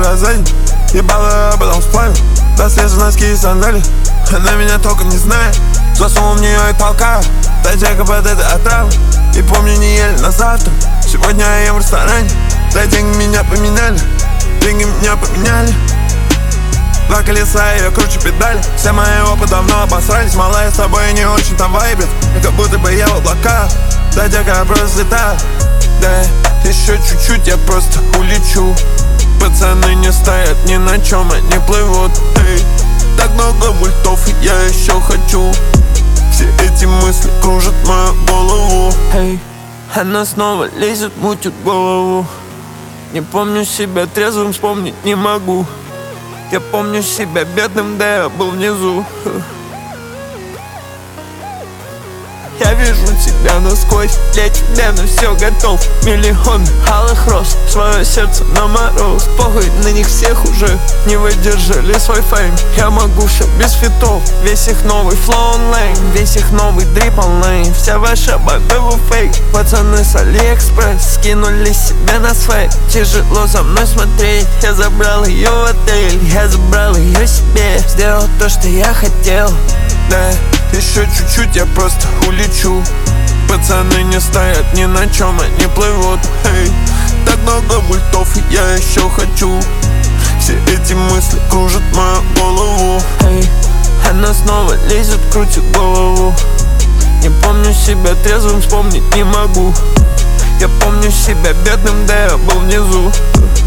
раз за день. Ебало, а потом сплавил. До слез носки и сандали. Она меня только не знает. Засунул в нее и толкаю. Тачайка под этой отравой. И помню, не ели на завтра. Сегодня я ем в ресторане. Да деньги меня поменяли. Деньги меня поменяли. Два колеса, я круче педали. Все мои опыты давно обосрались. Малая с тобой не очень там вайбит. Как будто бы я в облаках. Да дека я просто взлетаю. Да, еще чуть-чуть я просто улечу. Пацаны не стоят ни на чем, они плывут. Эй, так много мультов, и я еще хочу. Все эти мысли кружат мою голову. Эй, она снова лезет, мутит голову. Не помню себя трезвым, вспомнить не могу. Я помню себя бедным, да я был внизу. Я вижу тебя насквозь, для тебя на все готов. Миллион алых роз, свое сердце на мороз. Похуй, на них всех уже не выдержали свой фейм. Я могу все без фитов, весь их новый флоу онлайн, весь их новый дрип онлайн. Вся ваша богова фейк. Пацаны с Алиэкспресс скинули себе на свайп. Тяжело за мной смотреть, я забрал ее в отель. Я забрал ее себе, сделал то, что я хотел. Да, еще чуть-чуть я просто улечу. Пацаны не стоят ни на чем, они плывут. Эй, так много мультов, и я еще хочу. Все эти мысли кружат мою голову. Эй, она снова лезет, крутит голову. Не помню себя трезвым, вспомнить не могу. Я помню себя бедным, да я был внизу.